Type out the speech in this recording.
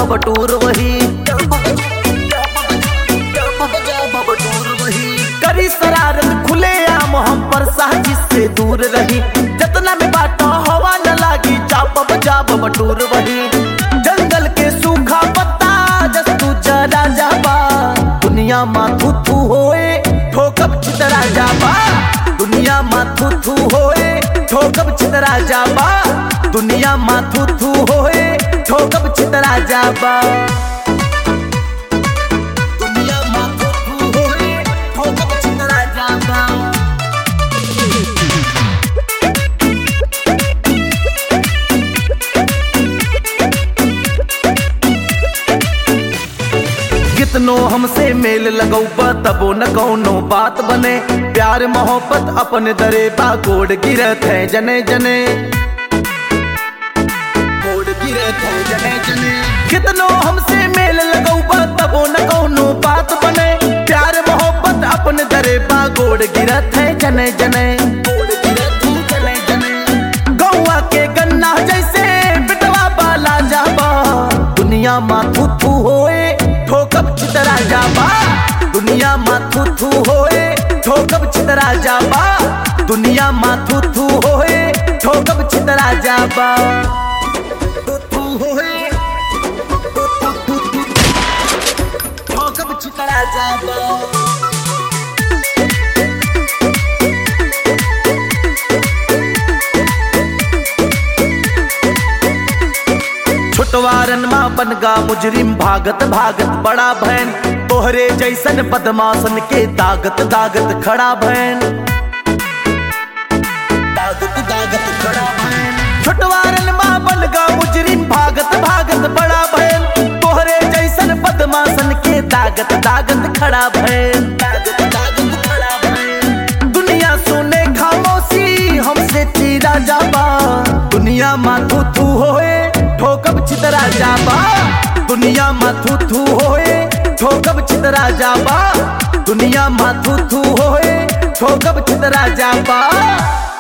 Batur वही करी शरारत खुले आम हम पर साजिश से दूर रही जतना में बाटा हवा न लागी जाब बटूर वही जंगल के सूखा पत्ता जस्तु जरा जाबा दुनिया माथू थू होए ठोकब चितरा जाबा दुनिया माथू थू होए ठोकब चितरा जाबा दुनिया माथू थू होए ठोकब चितरा जाबा दुनिया माथू थू होए ठोकब चितरा जाबा कितनो हमसे मेल लगौबा तबो न कौनो बात बने प्यार मोहब्बत अपन दरे बा गोड़ गिरत है जने जने गोड़ गिरत है जने जने कितनो हमसे मेल लगौबा तबो न कौनो बात बने प्यार मोहब्बत अपन दरे बा गोड़ गिरत है जने जने गोड़ गिरत है जने जने गौआ के गन्ना जैसे बिटवा बाला जाबा दुनिया माथू थू होए ठोकब चितरा जाबा दुनिया माथू थू होए ठोकब चितरा जाबा दुनिया माथू थू होए ठोकब चितरा जाबा ठोकब चितरा जाबा छुटवारन माँ बनगा मुजरिम भागत भागत बड़ा भैन तोहरे जैसन बदमाशन के दागत दागत खड़ा भैन दागत दागत खड़ा भैन छुटवारन माँ बनगा मुजरिम भागत भागत बड़ा भैन तोहरे जैसन बदमाशन के दागत दागत खड़ा भैन दागत दागत खड़ा भैन दुनिया सुने खामोशी हमसे चीरा जाबा दुनिया माथू थू होए ठोकब चितरा जाबा दुनिया माथू थू होए ठोकब चितरा जाबा दुनिया माथू थू होए ठोकब चितरा जाबा।